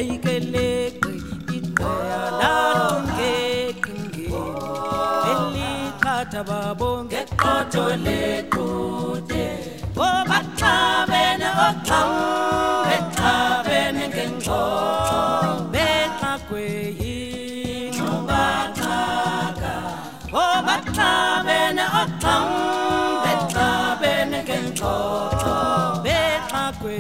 ayikeleqi iqhaya langekingeni eliqhatha babonke Ngeqotho lequde bobaxabene oxam bexabene ngengxoxo bexakwe Nxubaxaka bobaxabene oxam bexabene ngengxoxo bexakwe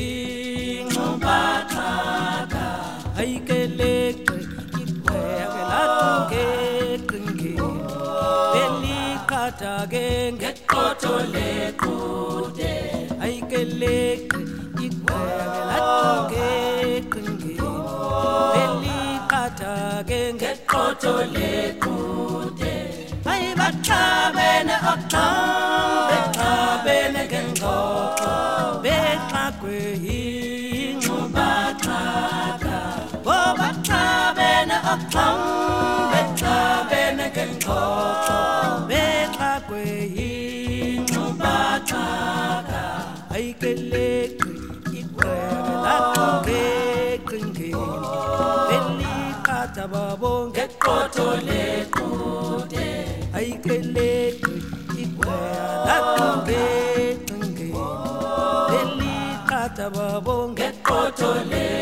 Nxubaxaka ayikeleqi iqhaya langekingeni eliqhatha Ngeqotho lequde ayikeleqi iqhaya langekingeni eliqhatha Ngeqotho lequde ayibaxabene oxam bexabene ngengxoxo bexakwe Nxubaxaka bobaxabene oxam bexabene ngengxoxo bexakwe Nxubaxaka ayikeleqi iqhaya langekingeni eliqhatha babonke Ngeqotho lequde ayikeleqi iqhaya langekingeni eliqhatha babonke Ngeqotho lequde